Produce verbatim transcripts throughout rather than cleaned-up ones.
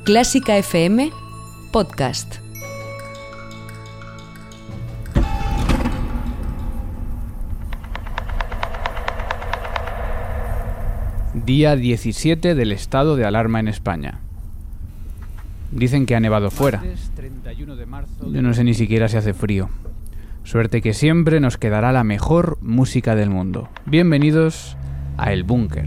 Clásica F M Podcast. Día diecisiete del estado de alarma en España. Dicen que ha nevado fuera. Yo no sé ni siquiera si hace frío. Suerte que siempre nos quedará la mejor música del mundo. Bienvenidos a El Búnker.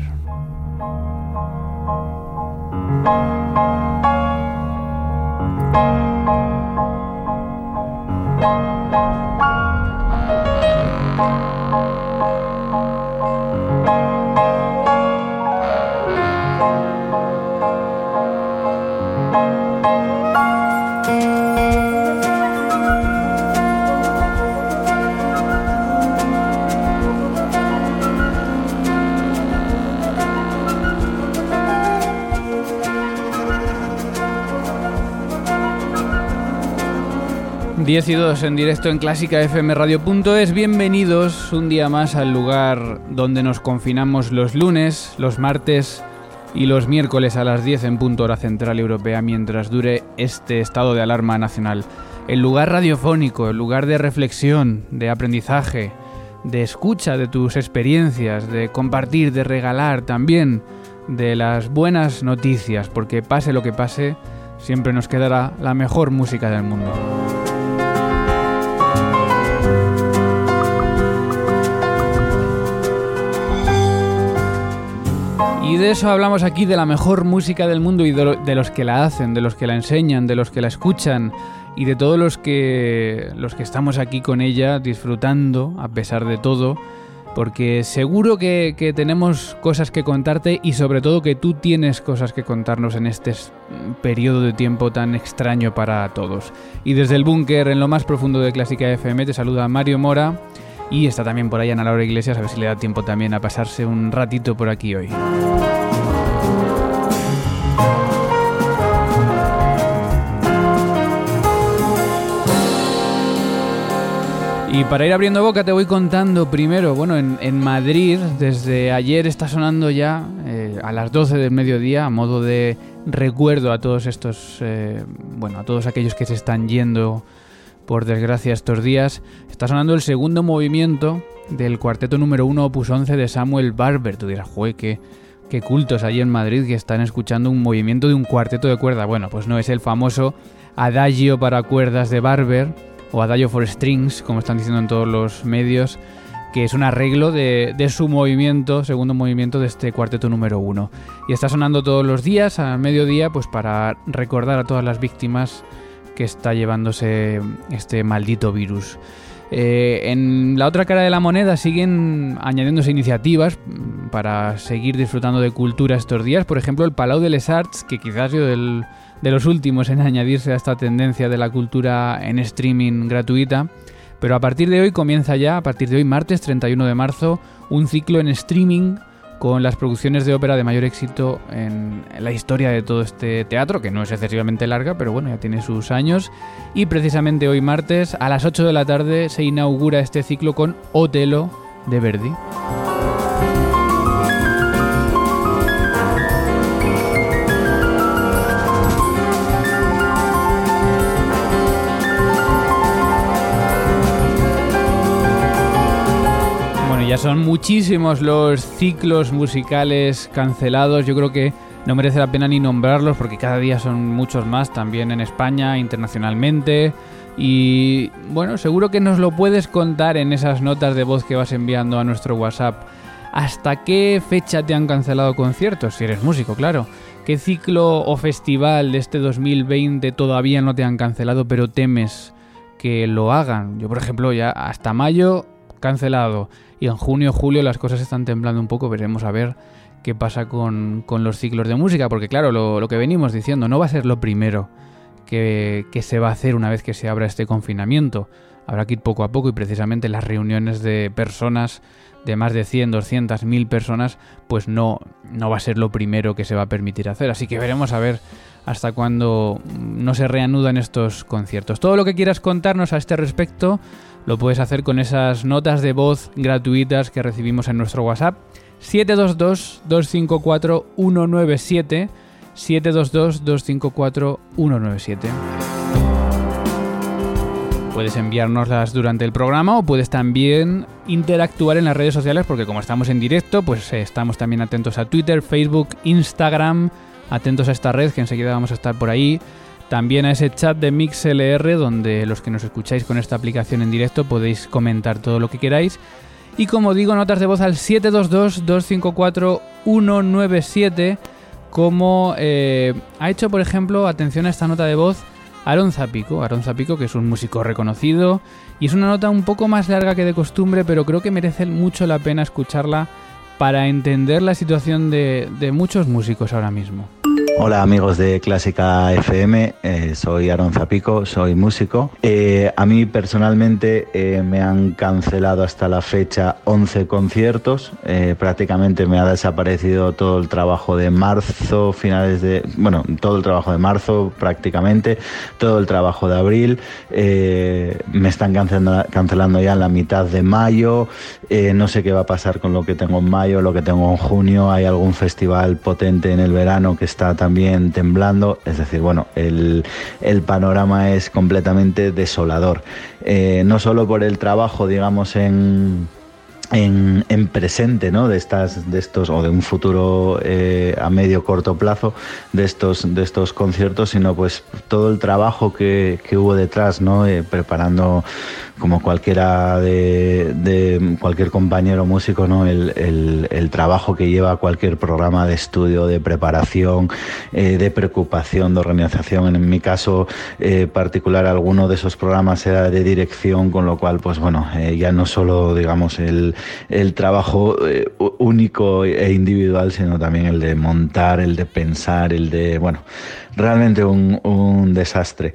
diez y dos en directo en clásica f m radio punto es. Bienvenidos un día más al lugar donde nos confinamos los lunes, los martes y los miércoles a las diez en punto hora central europea mientras dure este estado de alarma nacional. El lugar radiofónico, el lugar de reflexión, de aprendizaje, de escucha de tus experiencias, de compartir, de regalar también, de las buenas noticias, porque pase lo que pase, siempre nos quedará la mejor música del mundo. Y de eso hablamos aquí, de la mejor música del mundo y de, lo, de los que la hacen, de los que la enseñan, de los que la escuchan y de todos los que, los que estamos aquí con ella disfrutando a pesar de todo, porque seguro que, que tenemos cosas que contarte y sobre todo que tú tienes cosas que contarnos en este periodo de tiempo tan extraño para todos. Y desde el búnker, en lo más profundo de Clásica F M, te saluda Mario Mora. Y está también por ahí Ana Laura Iglesias, a ver si le da tiempo también a pasarse un ratito por aquí hoy. Y para ir abriendo boca te voy contando primero, bueno, en, en Madrid desde ayer está sonando ya eh, a las doce del mediodía, a modo de recuerdo a todos estos, eh, bueno, a todos aquellos que se están yendo por desgracia estos días, está sonando el segundo movimiento del cuarteto número uno opus once de Samuel Barber. Tú dirás, joder, qué, qué cultos allí en Madrid que están escuchando un movimiento de un cuarteto de cuerda. Bueno, pues no, es el famoso Adagio para cuerdas de Barber, o Adagio for Strings, como están diciendo en todos los medios, que es un arreglo de, de su movimiento, segundo movimiento de este cuarteto número uno. Y está sonando todos los días, al mediodía, pues para recordar a todas las víctimas que está llevándose este maldito virus. Eh, en la otra cara de la moneda siguen añadiéndose iniciativas para seguir disfrutando de cultura estos días. Por ejemplo, el Palau de les Arts, que quizás ha sido del, de los últimos en añadirse a esta tendencia de la cultura en streaming gratuita. Pero a partir de hoy comienza ya, a partir de hoy, martes treinta y uno de marzo, un ciclo en streaming con las producciones de ópera de mayor éxito en la historia de todo este teatro, que no es excesivamente larga, pero bueno, ya tiene sus años. Y precisamente hoy martes, a las ocho de la tarde, se inaugura este ciclo con Otelo de Verdi. Ya son muchísimos los ciclos musicales cancelados. Yo creo que no merece la pena ni nombrarlos porque cada día son muchos más, también en España, internacionalmente. Y bueno, seguro que nos lo puedes contar en esas notas de voz que vas enviando a nuestro WhatsApp. ¿Hasta qué fecha te han cancelado conciertos? Si eres músico, claro. ¿Qué ciclo o festival de este dos mil veinte todavía no te han cancelado, pero temes que lo hagan? Yo, por ejemplo, ya hasta mayo cancelado. Y en junio, julio las cosas están temblando un poco. Veremos a ver qué pasa con, con los ciclos de música. Porque claro, lo, lo que venimos diciendo, no va a ser lo primero que, que se va a hacer una vez que se abra este confinamiento. Habrá que ir poco a poco y precisamente las reuniones de personas, de más de cien, doscientas, mil personas, pues no, no va a ser lo primero que se va a permitir hacer. Así que veremos a ver hasta cuándo no se reanudan estos conciertos. Todo lo que quieras contarnos a este respecto lo puedes hacer con esas notas de voz gratuitas que recibimos en nuestro WhatsApp siete dos dos, dos cinco cuatro, uno nueve siete, siete dos dos, dos cinco cuatro, uno nueve siete. Puedes enviárnoslas durante el programa o puedes también interactuar en las redes sociales, porque como estamos en directo, pues eh, estamos también atentos a Twitter, Facebook, Instagram, atentos a esta red que enseguida vamos a estar por ahí. También a ese chat de MixLR, donde los que nos escucháis con esta aplicación en directo podéis comentar todo lo que queráis. Y como digo, notas de voz al siete dos dos, dos cinco cuatro, uno nueve siete, como eh, ha hecho, por ejemplo, atención a esta nota de voz, Aarón Zapico, Aarón Zapico, que es un músico reconocido, y es una nota un poco más larga que de costumbre, pero creo que merece mucho la pena escucharla para entender la situación de, de muchos músicos ahora mismo. Hola amigos de Clásica F M, eh, soy Aarón Zapico, soy músico. Eh, a mí personalmente eh, me han cancelado hasta la fecha once conciertos, eh, prácticamente me ha desaparecido todo el trabajo de marzo, finales de, bueno, todo el trabajo de marzo prácticamente, todo el trabajo de abril, eh, me están cancelando, cancelando ya en la mitad de mayo, eh, no sé qué va a pasar con lo que tengo en mayo, lo que tengo en junio, hay algún festival potente en el verano que está también también temblando, es decir, bueno, el, el panorama es completamente desolador, eh, no solo por el trabajo, digamos, en... En, en presente, ¿no? De estas, de estos, o de un futuro eh, a medio corto plazo de estos, de estos conciertos, sino pues todo el trabajo que, que hubo detrás, ¿no? Eh, preparando, como cualquiera de, de cualquier compañero músico, ¿no? El, el, el trabajo que lleva cualquier programa de estudio, de preparación, eh, de preocupación, de organización. En mi caso eh, particular, alguno de esos programas era de dirección, con lo cual, pues bueno, eh, ya no solo, digamos, el el trabajo eh, único e individual, sino también el de montar, el de pensar, el de, bueno, realmente un, un desastre.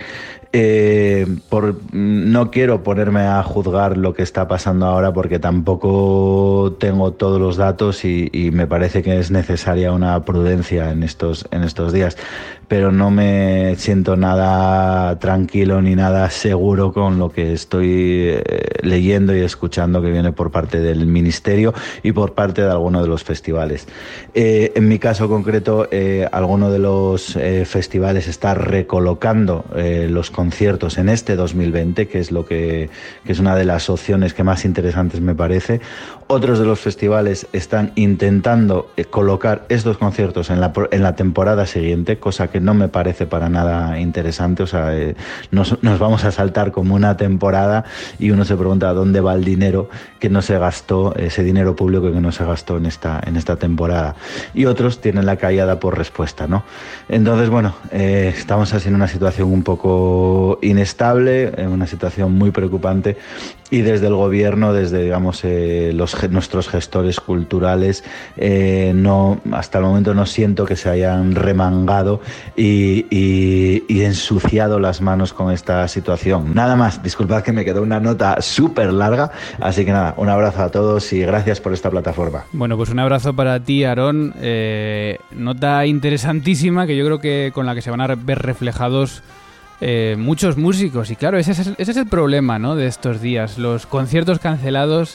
Eh, por, no quiero ponerme a juzgar lo que está pasando ahora porque tampoco tengo todos los datos y, y me parece que es necesaria una prudencia en estos, en estos días, pero no me siento nada tranquilo ni nada seguro con lo que estoy eh, leyendo y escuchando que viene por parte del Ministerio y por parte de algunos de los festivales. Eh, en mi caso concreto, eh, alguno de los eh, festivales está recolocando eh, los conciertos en este dos mil veinte, que es lo que, que es una de las opciones que más interesantes me parece. Otros de los festivales están intentando eh, colocar estos conciertos en la, en la temporada siguiente, cosa que no me parece para nada interesante. O sea, eh, nos, nos vamos a saltar como una temporada y uno se pregunta dónde va el dinero que no se gastó, ese dinero público que no se gastó en esta, en esta temporada. Y otros tienen la callada por respuesta, ¿no? Entonces, bueno, eh, estamos así en una situación un poco inestable, en una situación muy preocupante, y desde el gobierno, desde, digamos, eh, los, nuestros gestores culturales, eh, no, hasta el momento no siento que se hayan remangado y, y, y ensuciado las manos con esta situación. Nada más, disculpad que me quedó una nota súper larga, así que nada, un abrazo a todos y gracias por esta plataforma. Bueno, pues un abrazo para ti, Aarón. Eh, nota interesantísima que yo creo que con la que se van a ver reflejados Eh, muchos músicos. Y claro, ese es, ese es el problema, ¿no?, de estos días, los conciertos cancelados.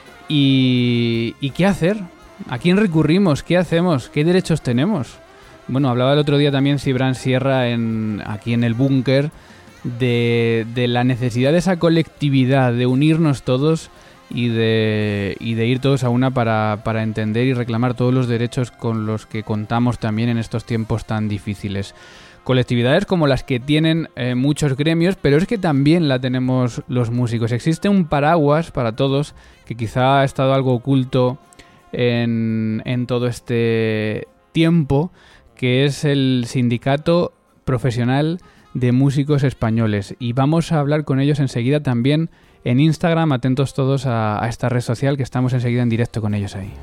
Y, ¿y qué hacer? ¿A quién recurrimos? ¿Qué hacemos? ¿Qué derechos tenemos? Bueno, hablaba el otro día también Cibran Sierra en, aquí en el búnker de, de la necesidad de esa colectividad, de unirnos todos y de, y de ir todos a una para, para entender y reclamar todos los derechos con los que contamos también en estos tiempos tan difíciles. Colectividades como las que tienen eh, muchos gremios, pero es que también la tenemos los músicos. Existe un paraguas para todos que quizá ha estado algo oculto en, en todo este tiempo, que es el Sindicato Profesional de Músicos Españoles. Y vamos a hablar con ellos enseguida también en Instagram. Atentos todos a, a esta red social, que estamos enseguida en directo con ellos ahí.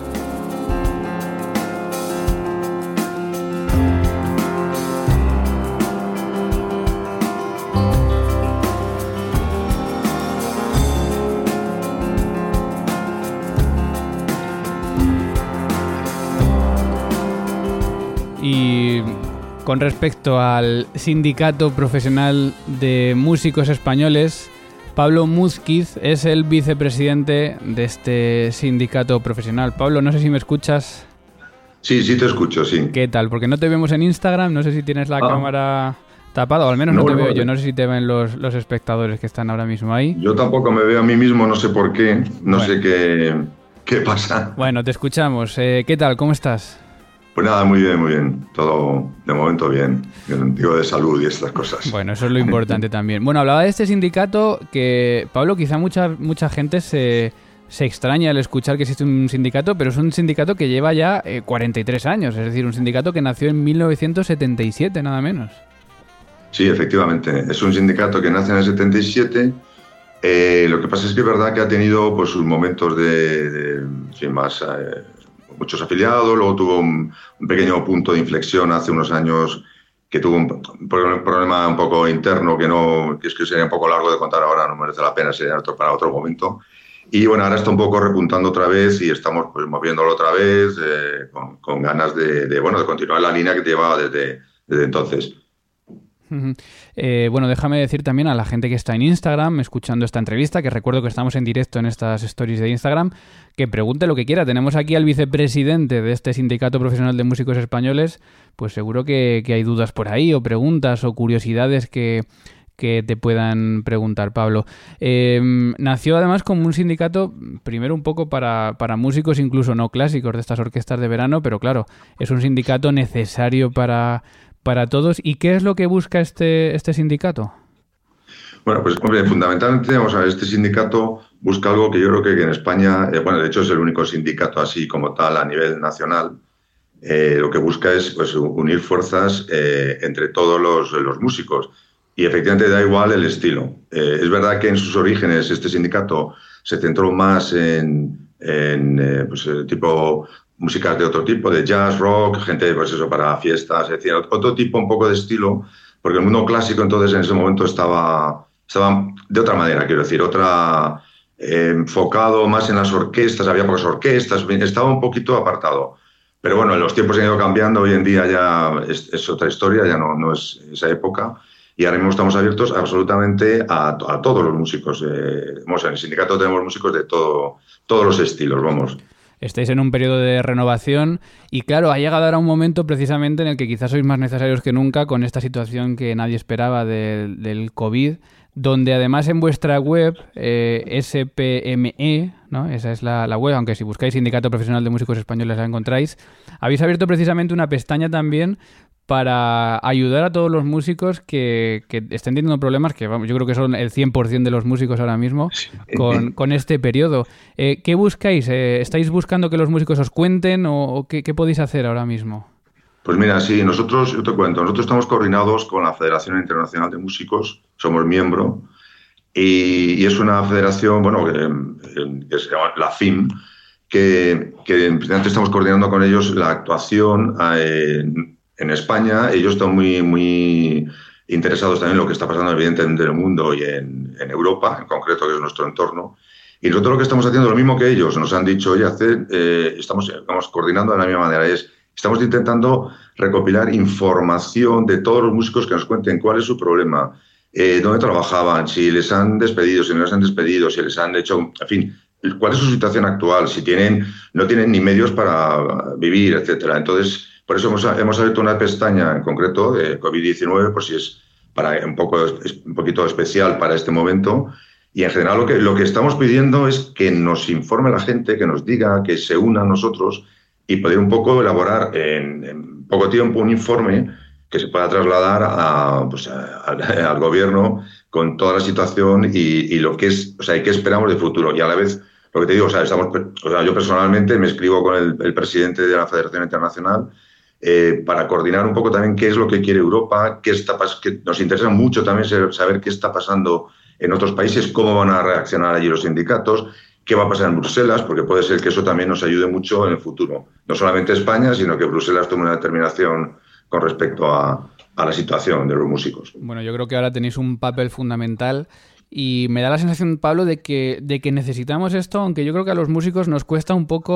Y con respecto al Sindicato Profesional de Músicos Españoles, Pablo Múzquiz es el vicepresidente de este sindicato profesional. Pablo, no sé si me escuchas. Sí, sí te escucho, sí. ¿Qué tal? Porque no te vemos en Instagram, no sé si tienes la ah. cámara tapada, o al menos no, no te no, veo no. yo, no sé si te ven los, los espectadores que están ahora mismo ahí. Yo tampoco me veo a mí mismo, no sé por qué, no bueno. sé qué, qué pasa. Bueno, te escuchamos. Eh, ¿Qué tal? ¿Cómo estás? Pues nada, muy bien, muy bien. Todo de momento bien. Digo, de salud y estas cosas. Bueno, eso es lo importante también. Bueno, hablaba de este sindicato que, Pablo, quizá mucha, mucha gente se... Se extraña al escuchar que existe un sindicato, pero es un sindicato que lleva ya eh, cuarenta y tres años, es decir, un sindicato que nació en mil novecientos setenta y siete, nada menos. Sí, efectivamente, es un sindicato que nace en el setenta y siete, eh, lo que pasa es que es verdad que ha tenido pues, sus momentos de, de en fin, más, eh, muchos afiliados, luego tuvo un, un pequeño punto de inflexión hace unos años que tuvo un, un problema un poco interno que, no, que es que sería un poco largo de contar ahora, no merece la pena, sería otro, para otro momento. Y bueno, ahora está un poco repuntando otra vez y estamos pues, moviéndolo otra vez eh, con, con ganas de, de, bueno, de continuar la línea que llevaba desde, desde entonces. Uh-huh. Eh, bueno, déjame decir también a la gente que está en Instagram escuchando esta entrevista, que recuerdo que estamos en directo en estas stories de Instagram, que pregunte lo que quiera. Tenemos aquí al vicepresidente de este Sindicato Profesional de Músicos Españoles, pues seguro que, que hay dudas por ahí o preguntas o curiosidades que... que te puedan preguntar, Pablo. Eh, nació además como un sindicato, primero un poco para, para músicos incluso no clásicos de estas orquestas de verano, pero claro, es un sindicato necesario para, para todos. ¿Y qué es lo que busca este, este sindicato? Bueno, pues hombre, fundamentalmente, vamos a ver, este sindicato busca algo que yo creo que, que en España, eh, bueno, de hecho es el único sindicato así como tal a nivel nacional. Eh, lo que busca es pues, unir fuerzas eh, entre todos los, los músicos. Y efectivamente da igual el estilo. Eh, es verdad que en sus orígenes este sindicato se centró más en, en eh, pues, tipo músicas de otro tipo, de jazz, rock, gente pues eso para fiestas, es decir, otro tipo un poco de estilo, porque el mundo clásico entonces en ese momento estaba, estaba de otra manera, quiero decir, otra eh, enfocado más en las orquestas, había pocas orquestas, estaba un poquito apartado. Pero bueno, los tiempos han ido cambiando, hoy en día ya es, es otra historia, ya no, no es esa época. Y ahora mismo estamos abiertos absolutamente a, a todos los músicos. Eh, vamos, en el sindicato tenemos músicos de todo, todos los estilos, vamos. Estáis en un periodo de renovación y claro, ha llegado ahora un momento precisamente en el que quizás sois más necesarios que nunca con esta situación que nadie esperaba de, del COVID, donde además en vuestra web, eh, S P M E, ¿no? Esa es la, la web, aunque si buscáis Sindicato Profesional de Músicos Españoles la encontráis, habéis abierto precisamente una pestaña también para ayudar a todos los músicos que, que estén teniendo problemas, que vamos, yo creo que son el cien por ciento de los músicos ahora mismo, con, con este periodo. Eh, ¿Qué buscáis? Eh, ¿Estáis buscando que los músicos os cuenten o, o qué, qué podéis hacer ahora mismo? Pues mira, sí, nosotros, yo te cuento, nosotros estamos coordinados con la Federación Internacional de Músicos, somos miembro, y, y es una federación, bueno, que, que se llama la F I M, que, que precisamente estamos coordinando con ellos la actuación eh, en España. Ellos están muy, muy interesados también en lo que está pasando evidentemente en el mundo y en, en Europa, en concreto, que es nuestro entorno. Y nosotros lo que estamos haciendo, lo mismo que ellos, nos han dicho, oye, hacer, eh, estamos, estamos coordinando de la misma manera, es, estamos intentando recopilar información de todos los músicos que nos cuenten cuál es su problema, eh, dónde trabajaban, si les han despedido, si no les han despedido, si les han hecho, en fin, cuál es su situación actual, si tienen, no tienen ni medios para vivir, etcétera. Entonces, por eso hemos, hemos abierto una pestaña en concreto de COVID diecinueve, por si es para un, poco, es un poquito especial para este momento. Y en general lo que, lo que estamos pidiendo es que nos informe la gente, que nos diga, que se una a nosotros y poder un poco elaborar en, en poco tiempo un informe que se pueda trasladar a, pues, a, a, al gobierno con toda la situación y, y lo que es, o sea, y qué esperamos de futuro. Y a la vez, lo que te digo, o sea, estamos, o sea, yo personalmente me escribo con el, el presidente de la Federación Internacional Eh, para coordinar un poco también qué es lo que quiere Europa, qué está pas- que nos interesa mucho también saber qué está pasando en otros países, cómo van a reaccionar allí los sindicatos, qué va a pasar en Bruselas, porque puede ser que eso también nos ayude mucho en el futuro. No solamente España, sino que Bruselas tome una determinación con respecto a, a la situación de los músicos. Bueno, yo creo que ahora tenéis un papel fundamental y me da la sensación, Pablo, de que, de que necesitamos esto, aunque yo creo que a los músicos nos cuesta un poco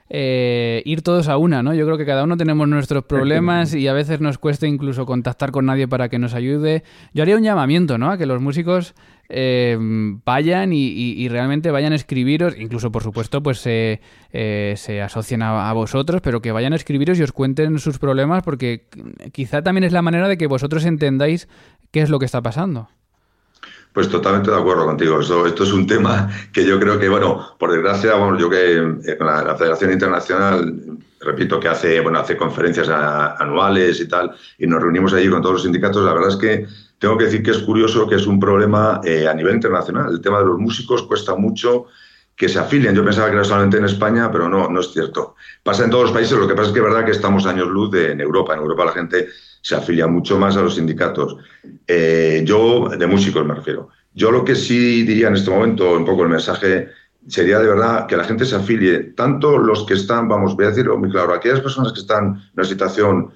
eh, ir todos a una, ¿no? Yo creo que cada uno tenemos nuestros problemas y a veces nos cuesta incluso contactar con nadie para que nos ayude. Yo haría un llamamiento, ¿no? A que los músicos eh, vayan y, y, y realmente vayan a escribiros, incluso por supuesto pues eh, eh, se asocien a, a vosotros, pero que vayan a escribiros y os cuenten sus problemas, porque quizá también es la manera de que vosotros entendáis qué es lo que está pasando. Pues totalmente de acuerdo contigo. Esto, esto es un tema que yo creo que, bueno, por desgracia, bueno, yo que la, la Federación Internacional, repito, que hace, bueno, hace conferencias a, anuales y tal, y nos reunimos allí con todos los sindicatos, la verdad es que tengo que decir que es curioso que es un problema eh, a nivel internacional. El tema de los músicos cuesta mucho que se afilien. Yo pensaba que era solamente en España, pero no, no es cierto. Pasa en todos los países, lo que pasa es que es verdad que estamos años luz de, en Europa. En Europa la gente se afilia mucho más a los sindicatos. Eh, yo, de músicos me refiero. Yo lo que sí diría en este momento, un poco el mensaje, sería de verdad que la gente se afilie, tanto los que están, vamos, voy a decirlo muy claro, aquellas personas que están en una situación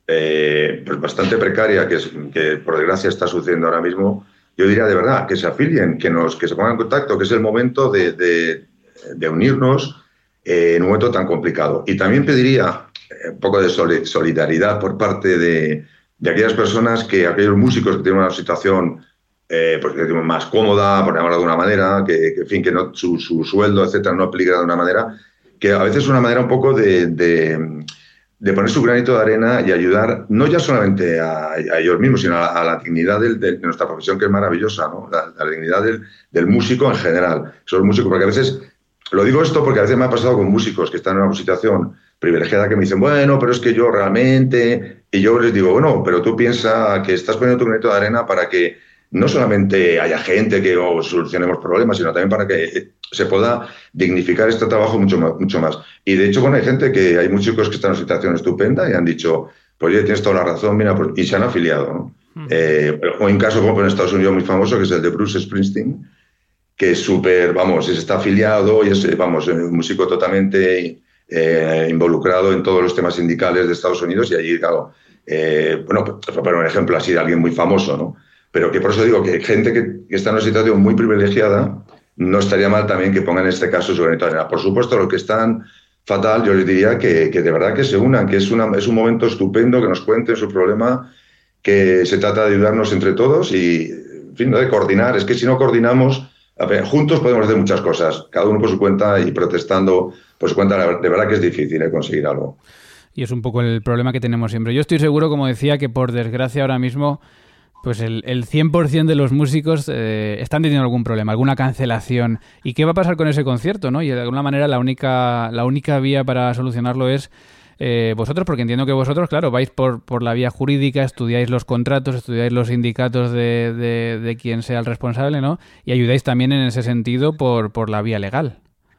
eh, pues bastante precaria, que, es, que por desgracia está sucediendo ahora mismo, yo diría de verdad que se afilien, que, nos, que se pongan en contacto, que es el momento de, de, de unirnos eh, en un momento tan complicado. Y también pediría un poco de solidaridad por parte de, de aquellas personas, que aquellos músicos que tienen una situación eh, pues, digamos, más cómoda, por llamarlo de alguna manera, que, que, en fin, que no, su, su sueldo, etcétera, no aplica de una manera, que a veces es una manera un poco de, de, de poner su granito de arena y ayudar, no ya solamente a, a ellos mismos, sino a, a la dignidad del, de nuestra profesión, que es maravillosa, ¿no? La, la dignidad del, del músico en general. Esos músicos, porque a veces, lo digo esto porque a veces me ha pasado con músicos que están en una situación privilegiada, que me dicen, bueno, pero es que yo realmente... Y yo les digo, bueno, pero tú piensas que estás poniendo tu granito de arena para que no solamente haya gente que oh, solucionemos problemas, sino también para que se pueda dignificar este trabajo mucho más, mucho más. Y de hecho, bueno, hay gente que, hay músicos que están en una situación estupenda y han dicho, pues oye, tienes toda la razón, mira, pues, y se han afiliado, ¿no? Mm. Eh, o en caso como en Estados Unidos muy famoso, que es el de Bruce Springsteen, que es súper, vamos, está afiliado y es, vamos, un músico totalmente eh, involucrado en todos los temas sindicales de Estados Unidos, y allí, claro, eh, bueno, para poner un ejemplo así de alguien muy famoso, ¿no? Pero que por eso digo que gente que, que está en una situación muy privilegiada, no estaría mal también que pongan en este caso su granito de arena. Por supuesto, los que están fatal, yo les diría que, que de verdad que se unan, que es, una, es un momento estupendo, que nos cuenten su problema, que se trata de ayudarnos entre todos y, en fin, ¿no? De coordinar. Es que si no coordinamos, a ver, juntos podemos hacer muchas cosas, cada uno por su cuenta y protestando por su cuenta, de verdad que es difícil ¿eh? conseguir algo. Y es un poco el problema que tenemos siempre. Yo estoy seguro, como decía, que por desgracia ahora mismo pues el, el cien por ciento de los músicos eh, están teniendo algún problema, alguna cancelación. ¿Y qué va a pasar con ese concierto, no? Y de alguna manera la única, la única vía para solucionarlo es eh, vosotros, porque entiendo que vosotros, claro, vais por, por la vía jurídica, estudiáis los contratos, estudiáis los sindicatos de, de, de quien sea el responsable, ¿no? Y ayudáis también en ese sentido por, por la vía legal.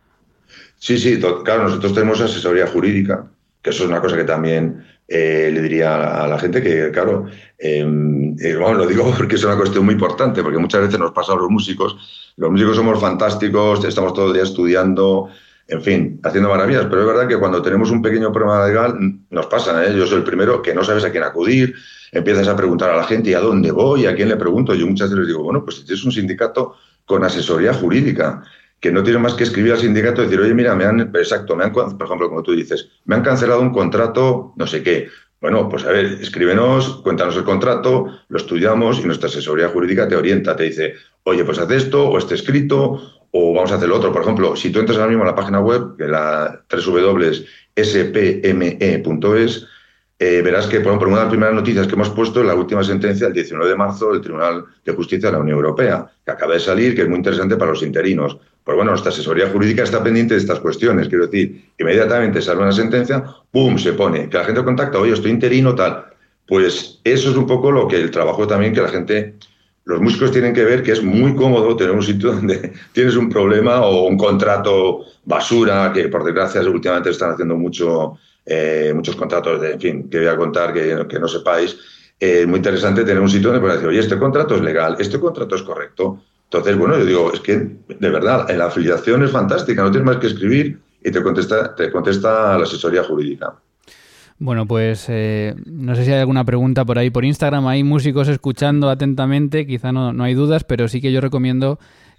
Sí, sí, claro, nosotros tenemos asesoría jurídica, que eso es una cosa que también eh, le diría a la gente que, claro, eh, eh, bueno, lo digo porque es una cuestión muy importante, porque muchas veces nos pasa a los músicos, los músicos somos fantásticos, estamos todo el día estudiando, en fin, haciendo maravillas, pero es verdad que cuando tenemos un pequeño problema legal nos pasa, ¿eh? Yo soy el primero que no sabes a quién acudir, empiezas a preguntar a la gente ¿y a dónde voy? ¿A quién le pregunto? Yo muchas veces les digo, bueno, pues si tienes un sindicato con asesoría jurídica, que no tiene más que escribir al sindicato y decir, oye, mira, me han, exacto, me han, por ejemplo, como tú dices, me han cancelado un contrato, no sé qué. Bueno, pues a ver, escríbenos, cuéntanos el contrato, lo estudiamos y nuestra asesoría jurídica te orienta, te dice, oye, pues haz esto, o este escrito, o vamos a hacer lo otro. Por ejemplo, si tú entras ahora mismo a la página web, que la doble u doble u doble punto s p m e punto es, eh, verás que, por ejemplo, una de las primeras noticias que hemos puesto es la última sentencia del diecinueve de marzo del Tribunal de Justicia de la Unión Europea, que acaba de salir, que es muy interesante para los interinos. Pues bueno, nuestra asesoría jurídica está pendiente de estas cuestiones. Quiero decir, inmediatamente sale una sentencia, ¡pum!, se pone. Que la gente contacta, oye, estoy interino, tal. Pues eso es un poco lo que el trabajo también que la gente, los músicos tienen que ver, que es muy cómodo tener un sitio donde tienes un problema o un contrato basura, que por desgracia últimamente están haciendo mucho, eh, muchos contratos, de, en fin, que voy a contar que, que no sepáis. Es eh, muy interesante tener un sitio donde puedes decir, oye, este contrato es legal, este contrato es correcto. Entonces, bueno, yo digo, es que, de verdad, la afiliación es fantástica, no tienes más que escribir y te contesta, te contesta la asesoría jurídica. Bueno, pues eh, no sé si hay alguna pregunta por ahí por Instagram, hay músicos escuchando atentamente, quizá no, no hay dudas, pero sí que yo recomiendo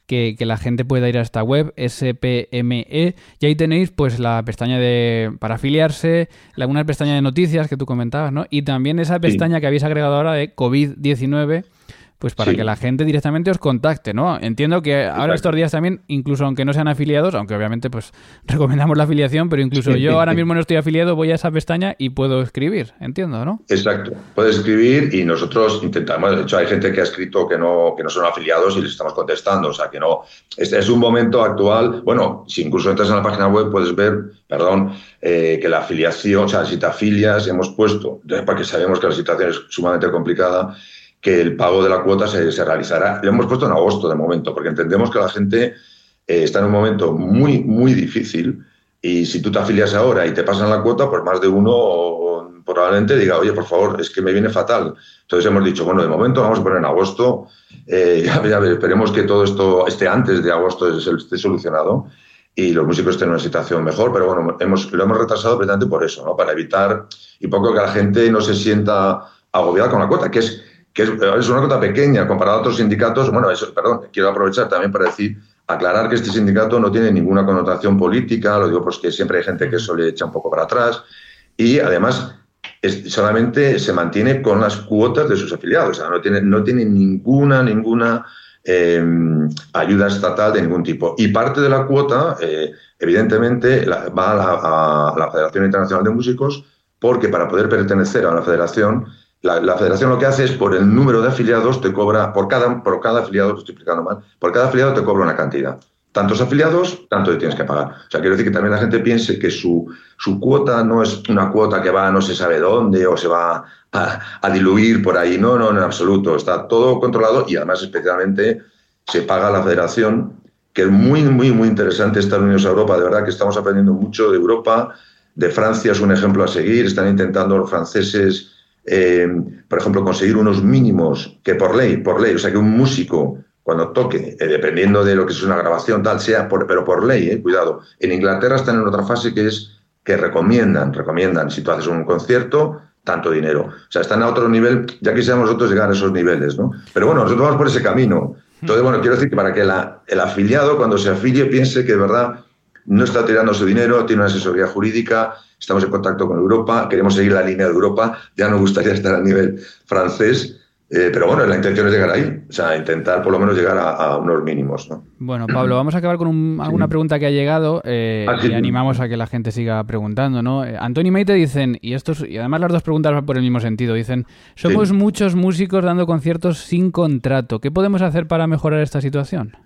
que, que la gente pueda ir a esta web, S P M E, y ahí tenéis pues la pestaña de para afiliarse, la, una pestaña de noticias que tú comentabas, ¿no? Y también esa pestaña sí. que habéis agregado ahora de COVID diecinueve, pues para sí. que la gente directamente os contacte, ¿no? Entiendo que Exacto. ahora estos días también, incluso aunque no sean afiliados, aunque obviamente pues recomendamos la afiliación, pero incluso sí, yo sí, ahora sí. mismo no estoy afiliado, voy a esa pestaña y puedo escribir, entiendo, ¿no? Exacto, puedes escribir y nosotros intentamos, de hecho hay gente que ha escrito que no, que no son afiliados y les estamos contestando, o sea que no, este es un momento actual, bueno, si incluso entras en la página web puedes ver, perdón, eh, que la afiliación, o sea, si te afilias, hemos puesto, porque sabemos que la situación es sumamente complicada, que el pago de la cuota se, se realizará. Lo hemos puesto en agosto de momento, porque entendemos que la gente eh, está en un momento muy, muy difícil y si tú te afilias ahora y te pasan la cuota, pues más de uno probablemente diga, oye, por favor, es que me viene fatal. Entonces hemos dicho, bueno, de momento vamos a poner en agosto, eh, ya, ya esperemos que todo esto esté antes de agosto, esté solucionado y los músicos estén en una situación mejor, pero bueno, hemos, lo hemos retrasado precisamente por eso, ¿no? Para evitar y poco que la gente no se sienta agobiada con la cuota, que es que es, es una cuota pequeña comparado a otros sindicatos. Bueno, eso, perdón, quiero aprovechar también para decir, aclarar que este sindicato no tiene ninguna connotación política, lo digo pues que siempre hay gente que eso le echa un poco para atrás y además es, solamente se mantiene con las cuotas de sus afiliados, o sea, no tiene, no tiene ninguna, ninguna eh, ayuda estatal de ningún tipo. Y parte de la cuota, eh, evidentemente, la, va a la, a la Federación Internacional de Músicos, porque para poder pertenecer a la federación, La, la federación lo que hace es por el número de afiliados te cobra, por cada, por cada afiliado, lo estoy explicando mal, por cada afiliado te cobra una cantidad. Tantos afiliados, tanto te tienes que pagar. O sea, quiero decir que también la gente piense que su, su cuota no es una cuota que va no se sabe dónde o se va a, a diluir por ahí. No, no, en absoluto. Está todo controlado y además especialmente se paga a la federación, que es muy, muy, muy interesante estar unidos a Europa. De verdad que estamos aprendiendo mucho de Europa. De Francia es un ejemplo a seguir. Están intentando los franceses... Eh, por ejemplo, conseguir unos mínimos que por ley, por ley, o sea, que un músico cuando toque, eh, dependiendo de lo que es una grabación, tal, sea, por, pero por ley, eh, cuidado. En Inglaterra están en otra fase que es que recomiendan, recomiendan, si tú haces un concierto, tanto dinero. O sea, están a otro nivel, ya quisiéramos nosotros llegar a esos niveles, ¿no? Pero bueno, nosotros vamos por ese camino. Entonces, bueno, quiero decir que para que la, el afiliado, cuando se afilie, piense que de verdad no está tirando su dinero, tiene una asesoría jurídica, estamos en contacto con Europa, queremos seguir la línea de Europa, ya nos gustaría estar a nivel francés, eh, pero bueno, la intención es llegar ahí, o sea, intentar por lo menos llegar a, a unos mínimos, ¿no? Bueno, Pablo, vamos a acabar con un, alguna sí. pregunta que ha llegado eh, ah, sí. y animamos a que la gente siga preguntando, ¿no? Eh, Antonio y Maite dicen, y, estos, y además las dos preguntas van por el mismo sentido, dicen, somos sí. muchos músicos dando conciertos sin contrato, ¿qué podemos hacer para mejorar esta situación?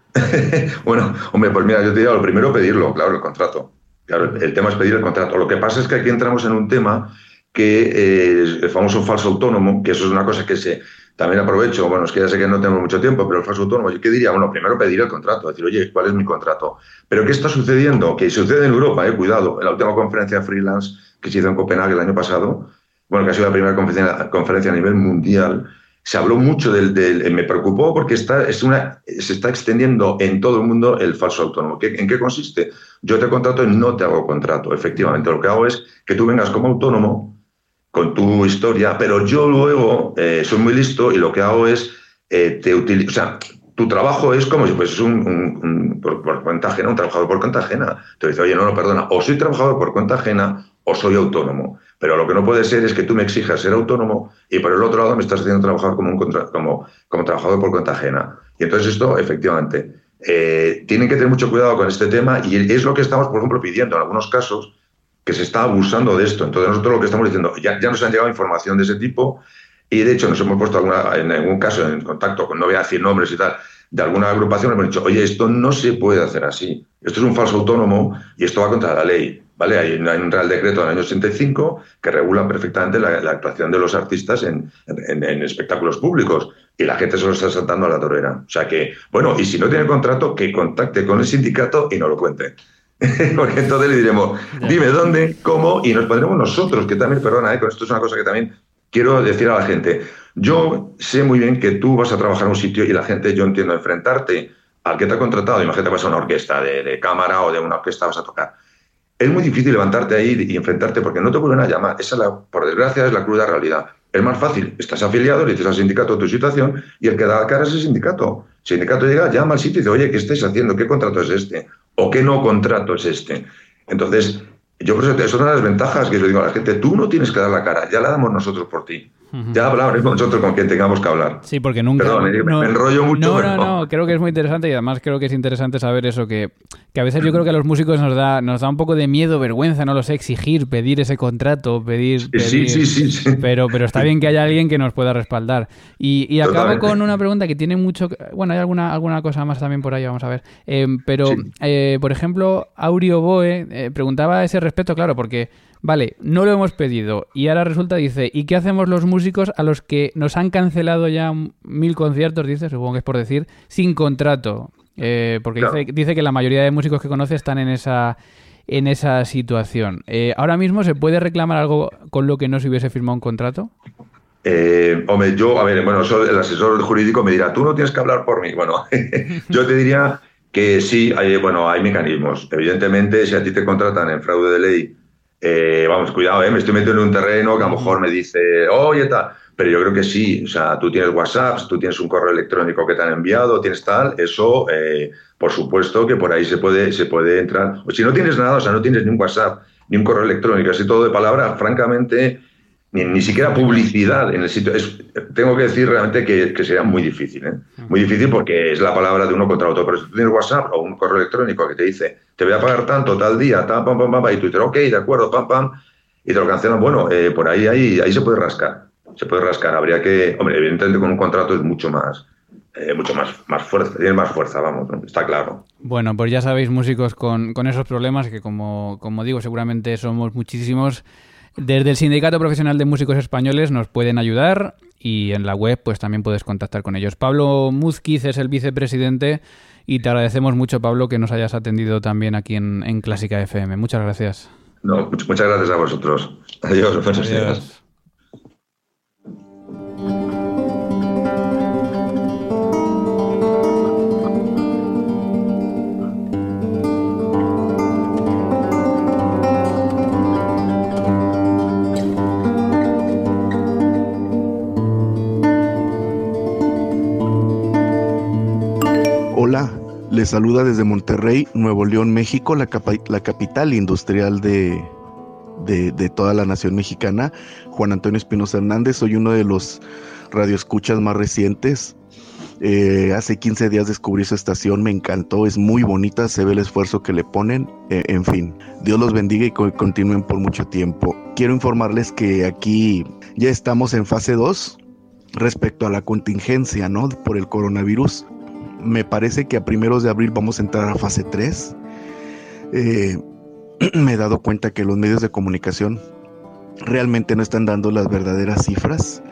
Bueno, hombre, pues mira, yo te diría, lo primero pedirlo, claro, el contrato. Claro, el tema es pedir el contrato. Lo que pasa es que aquí entramos en un tema que eh, el famoso falso autónomo, que eso es una cosa que se también aprovecho, bueno, es que ya sé que no tengo mucho tiempo, pero el falso autónomo, ¿yo qué diría? Bueno, primero pedir el contrato, decir, oye, ¿cuál es mi contrato? Pero ¿qué está sucediendo? Que sucede en Europa, eh, cuidado, en la última conferencia freelance que se hizo en Copenhague el año pasado, bueno, que ha sido la primera conferencia, conferencia a nivel mundial, se habló mucho del... del me preocupó porque está, es una, se está extendiendo en todo el mundo el falso autónomo. ¿Qué, ¿En qué consiste? Yo te contrato y no te hago contrato. Efectivamente, lo que hago es que tú vengas como autónomo con tu historia, pero yo luego eh, soy muy listo y lo que hago es eh, te utilizo... O sea, tu trabajo es como si fueses un, un, un por, por cuenta ajena, un trabajador por cuenta ajena. Te dice, oye, no, no, perdona, o soy trabajador por cuenta ajena o soy autónomo. Pero lo que no puede ser es que tú me exijas ser autónomo y por el otro lado me estás haciendo trabajar como, un contra, como, como trabajador por cuenta ajena. Y entonces esto, efectivamente, eh, tienen que tener mucho cuidado con este tema y es lo que estamos, por ejemplo, pidiendo en algunos casos, que se está abusando de esto. Entonces nosotros lo que estamos diciendo, ya, ya nos han llegado información de ese tipo y de hecho nos hemos puesto alguna, en algún caso en contacto con, no voy a decir nombres y tal, de alguna agrupación, hemos dicho, oye, esto no se puede hacer así. Esto es un falso autónomo y esto va contra la ley. ¿Vale? Hay, hay un Real Decreto del año ochenta y cinco que regula perfectamente la, la actuación de los artistas en, en, en espectáculos públicos y la gente se lo está saltando a la torera. O sea que, bueno, y si no tiene contrato, que contacte con el sindicato y nos lo cuente. Porque entonces le diremos, dime dónde, cómo, y nos pondremos nosotros, que también, perdona, ¿eh? Con esto es una cosa que también quiero decir a la gente. Yo sé muy bien que tú vas a trabajar en un sitio y la gente, yo entiendo, enfrentarte al que te ha contratado, imagínate vas a una orquesta de, de cámara o de una orquesta vas a tocar. Es muy difícil levantarte ahí y enfrentarte porque no te vuelven a llamar. Esa, es la, por desgracia, es la cruda realidad. Es más fácil. Estás afiliado, le dices al sindicato tu situación y el que da la cara es el sindicato. El sindicato llega, llama al sitio y dice, oye, ¿qué estáis haciendo? ¿Qué contrato es este? ¿O qué no contrato es este? Entonces, yo creo que eso es una de las ventajas que yo digo a la gente, tú no tienes que dar la cara, ya la damos nosotros por ti. Uh-huh. Ya hablaremos nosotros con quien tengamos que hablar. Sí, porque nunca... Perdón, no, me enrollo mucho. No, pero... no, no, creo que es muy interesante y además creo que es interesante saber eso, que, que a veces yo creo que a los músicos nos da nos da un poco de miedo, vergüenza, no lo sé, exigir, pedir ese contrato, pedir... pedir sí, sí, sí, sí. Pero, pero está bien que haya alguien que nos pueda respaldar. Y, y acabo Totalmente. con una pregunta que tiene mucho... Bueno, hay alguna alguna cosa más también por ahí, vamos a ver. Eh, pero, sí. eh, por ejemplo, Aurio Boe eh, preguntaba a ese respecto, claro, porque... Vale, no lo hemos pedido y ahora resulta, dice, ¿y qué hacemos los músicos a los que nos han cancelado ya mil conciertos, dice, supongo que es por decir, sin contrato? Eh, porque claro. dice, dice que la mayoría de músicos que conoce están en esa en esa situación. Eh, ¿Ahora mismo se puede reclamar algo con lo que no se hubiese firmado un contrato? Eh, hombre, yo, a ver, bueno, eso, el asesor jurídico me dirá, tú no tienes que hablar por mí. Bueno, yo te diría que sí, hay, bueno, hay mecanismos. Evidentemente, si a ti te contratan en fraude de ley, Eh, vamos, cuidado, eh, me estoy metiendo en un terreno que a lo mejor me dice, oye, tal, pero yo creo que sí, o sea, tú tienes WhatsApp, tú tienes un correo electrónico que te han enviado, tienes tal, eso, eh, por supuesto que por ahí se puede, se puede entrar, o si no tienes nada, o sea, no tienes ni un WhatsApp, ni un correo electrónico, así todo de palabra, francamente, ni, ni siquiera publicidad en el sitio, es, tengo que decir realmente que, que sería muy difícil, ¿eh? Muy difícil porque es la palabra de uno contra otro, pero si tú tienes WhatsApp o un correo electrónico que te dice, te voy a pagar tanto, tal día, tal, pam, pam, pam, y tú dices, ok, de acuerdo, pam, pam, y te lo cancelan, bueno, eh, por ahí, ahí, ahí se puede rascar, se puede rascar, habría que, hombre, evidentemente con un contrato es mucho más, eh, mucho más, más fuerza, tiene más fuerza, vamos, ¿no? Está claro. Bueno, pues ya sabéis, músicos con, con esos problemas, que como, como digo, seguramente somos muchísimos. Desde el Sindicato Profesional de Músicos Españoles nos pueden ayudar y en la web pues también puedes contactar con ellos. Pablo Múzquiz es el vicepresidente y te agradecemos mucho, Pablo, que nos hayas atendido también aquí en, en Clásica F M. Muchas gracias. No, muchas gracias a vosotros. Adiós. Buenos días. Hola, les saluda desde Monterrey, Nuevo León, México, la, capa- la capital industrial de, de, de toda la nación mexicana, Juan Antonio Espinosa Hernández. Soy uno de los radioescuchas más recientes. Eh, hace quince días descubrí su estación, me encantó, es muy bonita, se ve el esfuerzo que le ponen, eh, en fin, Dios los bendiga y co- continúen por mucho tiempo. Quiero informarles que aquí ya estamos en fase dos respecto a la contingencia, ¿no?, por el coronavirus. Me parece que a primeros de abril vamos a entrar a fase tres. Eh, me he dado cuenta que los medios de comunicación realmente no están dando las verdaderas cifras.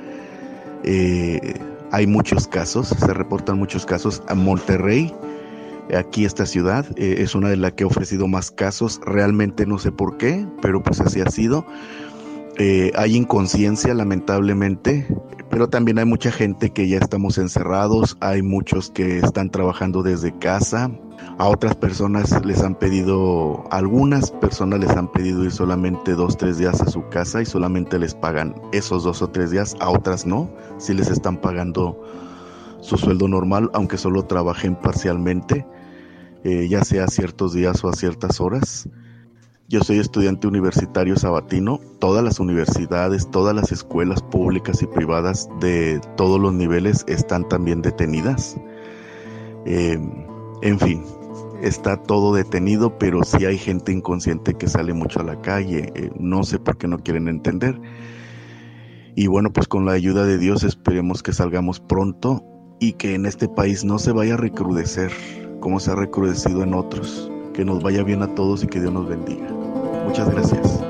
Eh, hay muchos casos, se reportan muchos casos. A Monterrey, aquí esta ciudad, eh, es una de las que ha ofrecido más casos. Realmente no sé por qué, pero pues así ha sido. Eh, hay inconsciencia, lamentablemente, pero también hay mucha gente que ya estamos encerrados, hay muchos que están trabajando desde casa, a otras personas les han pedido, algunas personas les han pedido ir solamente dos, tres días a su casa y solamente les pagan esos dos o tres días, a otras no, sí les están pagando su sueldo normal, aunque solo trabajen parcialmente, eh, ya sea a ciertos días o a ciertas horas. Yo soy estudiante universitario sabatino. Todas las universidades, todas las escuelas públicas y privadas de todos los niveles están también detenidas. Eh, en fin, está todo detenido, pero sí hay gente inconsciente que sale mucho a la calle. Eh, no sé por qué no quieren entender. Y bueno, pues con la ayuda de Dios esperemos que salgamos pronto y que en este país no se vaya a recrudecer como se ha recrudecido en otros. Que nos vaya bien a todos y que Dios nos bendiga. Muchas gracias.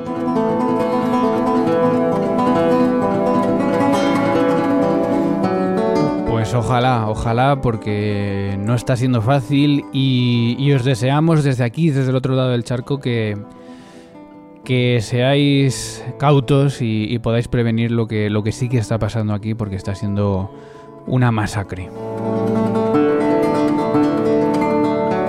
Pues ojalá, ojalá, porque no está siendo fácil y, y os deseamos desde aquí, desde el otro lado del charco, que, que seáis cautos y, y podáis prevenir lo que, lo que sí que está pasando aquí, porque está siendo una masacre.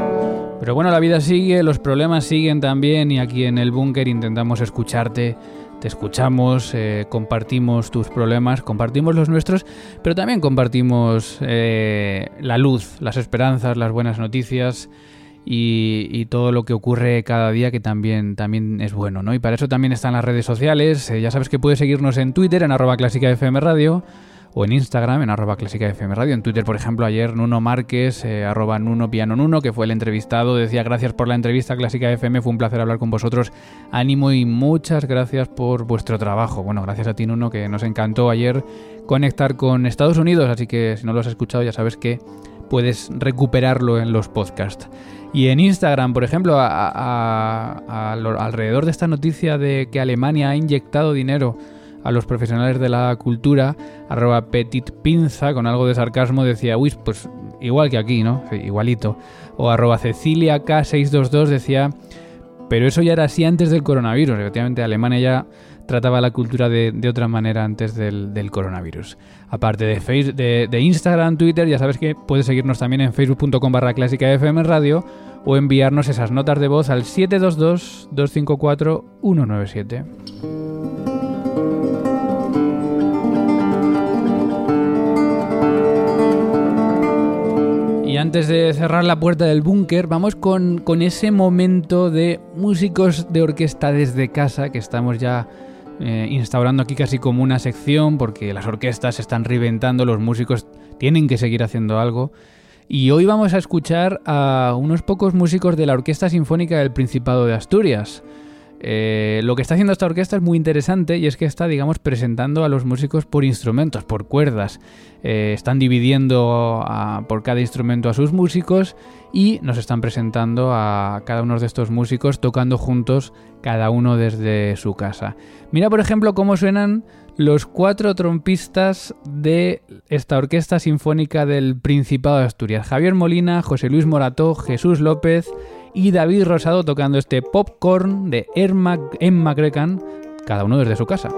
Pero bueno, la vida sigue, los problemas siguen también y aquí en el búnker intentamos escucharte te escuchamos, eh, compartimos tus problemas, compartimos los nuestros, pero también compartimos eh, la luz, las esperanzas, las buenas noticias y, y todo lo que ocurre cada día, que también, también es bueno, ¿no? Y para eso también están las redes sociales. Eh, ya sabes que puedes seguirnos en Twitter, en arroba clásica F M Radio, o en Instagram, en arroba clásica F M Radio. En Twitter, por ejemplo, ayer Nuno Márquez, eh, arroba Nuno Piano Nuno, que fue el entrevistado, decía: gracias por la entrevista, Clásica F M, fue un placer hablar con vosotros, ánimo y muchas gracias por vuestro trabajo. Bueno, gracias a ti, Nuno, que nos encantó ayer conectar con Estados Unidos, así que si no lo has escuchado ya sabes que puedes recuperarlo en los podcasts. Y en Instagram, por ejemplo, a, a, a, a, alrededor de esta noticia de que Alemania ha inyectado dinero a los profesionales de la cultura, arroba Petit Pinza, con algo de sarcasmo, decía: uy, pues igual que aquí, ¿no? Sí, igualito. O arroba Cecilia K seiscientos veintidós decía: pero eso ya era así antes del coronavirus. Efectivamente, Alemania ya trataba la cultura de, de otra manera antes del, del coronavirus. Aparte de, face, de, de Instagram, Twitter, ya sabes que puedes seguirnos también en facebook punto com barra clásica F M Radio o enviarnos esas notas de voz al siete dos dos, dos cinco cuatro, uno nueve siete. Y antes de cerrar la puerta del búnker, vamos con, con ese momento de músicos de orquesta desde casa que estamos ya eh, instaurando aquí casi como una sección, porque las orquestas se están reventando, los músicos tienen que seguir haciendo algo. Y hoy vamos a escuchar a unos pocos músicos de la Orquesta Sinfónica del Principado de Asturias. Eh, lo que está haciendo esta orquesta es muy interesante, y es que está, digamos, presentando a los músicos por instrumentos, por cuerdas. Eh, están dividiendo a, por cada instrumento a sus músicos y nos están presentando a cada uno de estos músicos tocando juntos, cada uno desde su casa. Mira, por ejemplo, cómo suenan los cuatro trompistas de esta Orquesta Sinfónica del Principado de Asturias: Javier Molina, José Luis Morató, Jesús López y David Rosado, tocando este Popcorn de Emma McGregor, cada uno desde su casa.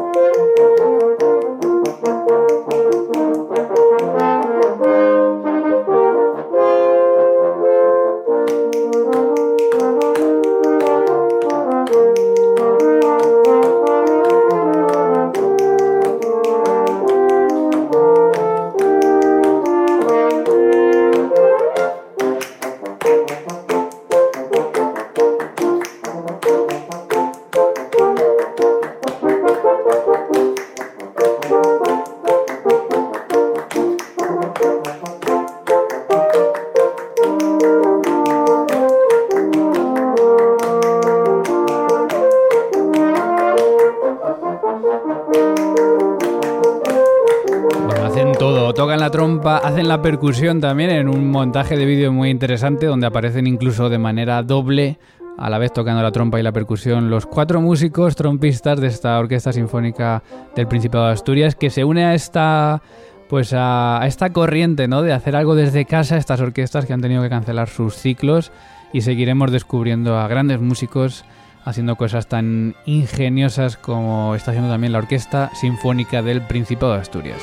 Hacen la percusión también en un montaje de vídeo muy interesante, donde aparecen incluso de manera doble, a la vez tocando la trompa y la percusión, los cuatro músicos trompistas de esta Orquesta Sinfónica del Principado de Asturias, que se une a esta, pues a, a esta corriente, ¿no?, de hacer algo desde casa, estas orquestas que han tenido que cancelar sus ciclos, y seguiremos descubriendo a grandes músicos haciendo cosas tan ingeniosas como está haciendo también la Orquesta Sinfónica del Principado de Asturias.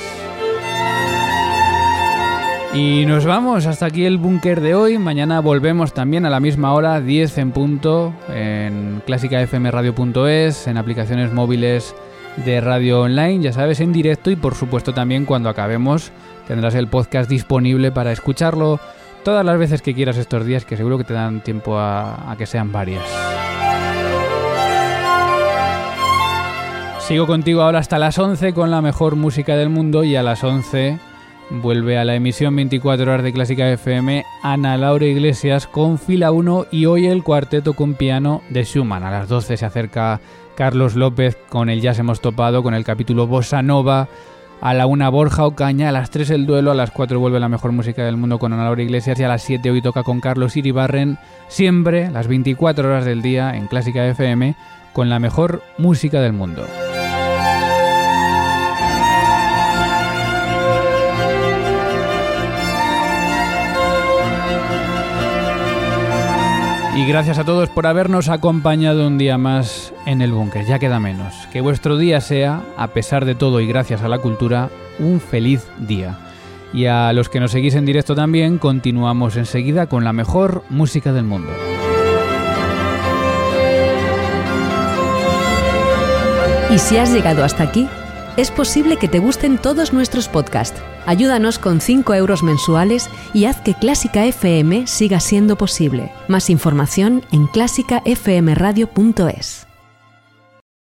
Y nos vamos, hasta aquí el búnker de hoy. Mañana volvemos también a la misma hora, diez en punto, en clásica f m radio punto es, en aplicaciones móviles de radio online, ya sabes, en directo, y por supuesto también cuando acabemos tendrás el podcast disponible para escucharlo todas las veces que quieras estos días, que seguro que te dan tiempo a, a que sean varias. Sigo contigo ahora hasta las once con la mejor música del mundo, y a las once vuelve a la emisión veinticuatro horas de Clásica F M Ana Laura Iglesias con Fila uno, y hoy el cuarteto con piano de Schumann. A las doce se acerca Carlos López con el Jazz Hemos Topado, con el capítulo Bossa Nova. A la una Borja Ocaña, a las tres el duelo, a las cuatro vuelve la mejor música del mundo con Ana Laura Iglesias, y a las siete hoy toca con Carlos Iribarren, siempre las veinticuatro horas del día en Clásica F M con la mejor música del mundo. Y gracias a todos por habernos acompañado un día más en el búnker. Ya queda menos. Que vuestro día sea, a pesar de todo y gracias a la cultura, un feliz día. Y a los que nos seguís en directo también, continuamos enseguida con la mejor música del mundo. Y si has llegado hasta aquí, es posible que te gusten todos nuestros podcasts. Ayúdanos con cinco euros mensuales y haz que Clásica F M siga siendo posible. Más información en clásica f m radio punto es.